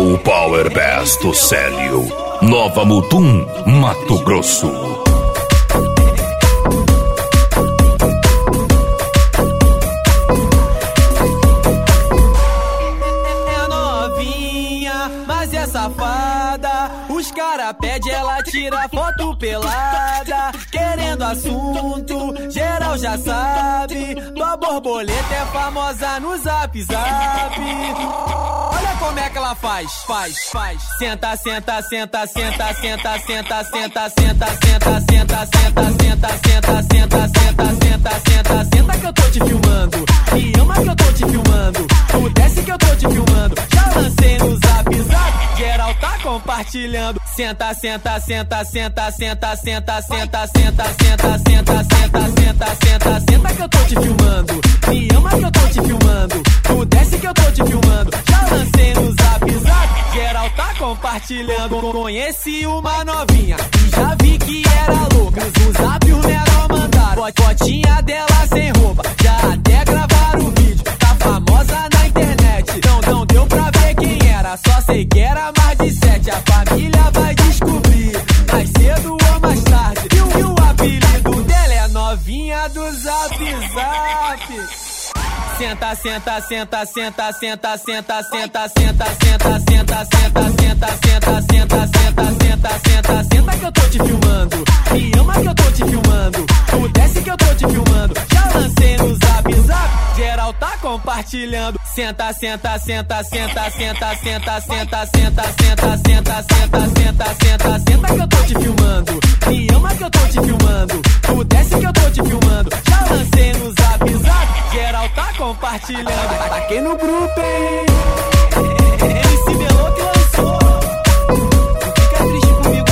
Com o Power Bass do Célio, Nova Mutum, Mato Grosso. Mas é safada, os cara pede, ela tira foto pelada, querendo assunto, geral já sabe. Tua borboleta é famosa no Zap Zap. Olha como é que ela faz. Senta, senta, senta, senta, senta, senta, senta, senta, senta, senta, senta, senta, senta, senta, senta, senta, senta, senta que eu tô te filmando. Me ama que eu tô te filmando. Tu desce que eu tô te filmando. Já lancei no Zap Zap, geral tá compartilhando. Senta, senta, senta, senta, senta, senta, senta, senta, senta, senta, senta, senta, senta, senta que eu tô te filmando. Me ama que eu tô te filmando. Tu desce que eu tô te filmando. Já lancei no Zap Zap, geral tá compartilhando. Conheci uma novinha e já vi que era louca. No Zap os menor mandaram fotinha dela sem roupa. Já até gravaram o vídeo, tá famosa na internet. Não deu pra ver quem era, só sei que era mais de 7. A família vai descobrir, mais cedo ou mais tarde. E o apelido dela é novinha do Zap Zap. Senta, senta, senta, senta, senta, senta, senta, senta, senta, senta, senta, senta, senta, senta, senta, senta, senta, senta que eu tô te filmando. Me ama que eu tô te filmando. Tu desce que eu tô te filmando. Já lancei no Zap Zap, geral tá compartilhando. Senta, senta, senta, senta, senta, senta, senta, senta, senta, senta, senta, senta, senta, senta que eu tô te filmando. Me ama que eu tô te filmando. Tu desce que eu tô te filmando. Já lancei no Zap Zap, geral tá compartilhando. Taquei no grupo, hein? MC Melô que lançou. Não fica triste comigo,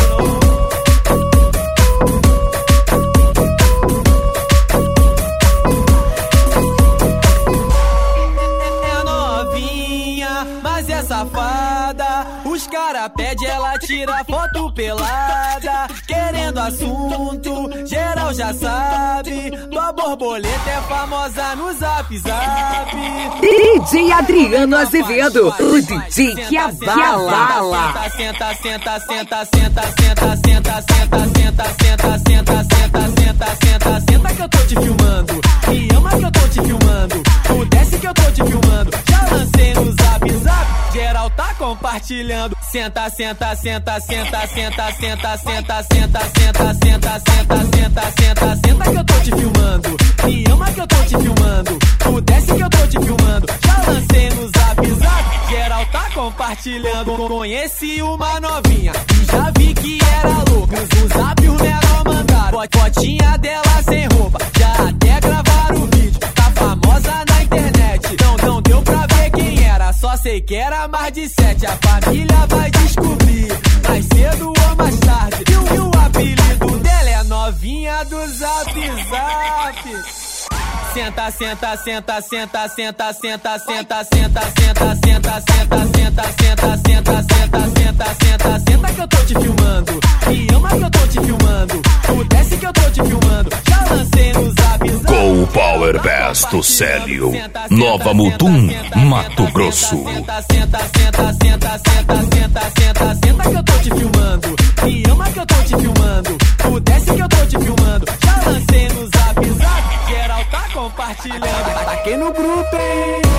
não. É novinha, mas é safada. Os cara pede, ela tira foto pelada, querendo assunto, geral já sabe. Tua borboleta é famosa no Zap Zap. DJ Adriano Azevedo, o DJ que abala. Senta, senta, senta, senta, senta, senta, senta, senta, senta, senta, senta, senta, senta, senta que eu tô te filmando. Me ama que eu tô te filmando. Tu desce que eu tô te filmando. Já lancei no Zap Zap, geral tá compartilhando. Senta, senta, senta, senta, senta, senta, senta, senta, senta, senta, senta, senta, senta, senta que eu tô te filmando. Me ama que eu tô te filmando. Tu desce que eu tô te filmando. Já lancei no Zap Zap, geral tá compartilhando. Conheci uma novinha e já vi que era louca. No Zap os menor mandaram fotinha dela sem roupa. Já até gravaram o vídeo, tá famosa na internet. Não deu pra ver quem era, só sei que era mais de 7. A família vai descobrir, mais cedo ou mais tarde. E o apelido dela é novinha do Zap Zap. Senta, senta, senta, senta, senta, senta, senta, senta, senta, senta, senta, senta, senta, senta, senta, senta, senta, senta que eu tô te filmando. Me ama que eu tô te filmando. Tu desce que eu tô te filmando. Já lancei no Zap Zap. Com o Power Bass do Célio, Nova Mutum, Mato Grosso. Senta, senta, senta, senta, senta, senta, senta, senta que eu tô te filmando. Me ama que eu tô te filmando. Tu desce que eu tô te filmando. Já lancei no Zap Zap, geral tá compartilhando. Taquei no grupo, hein?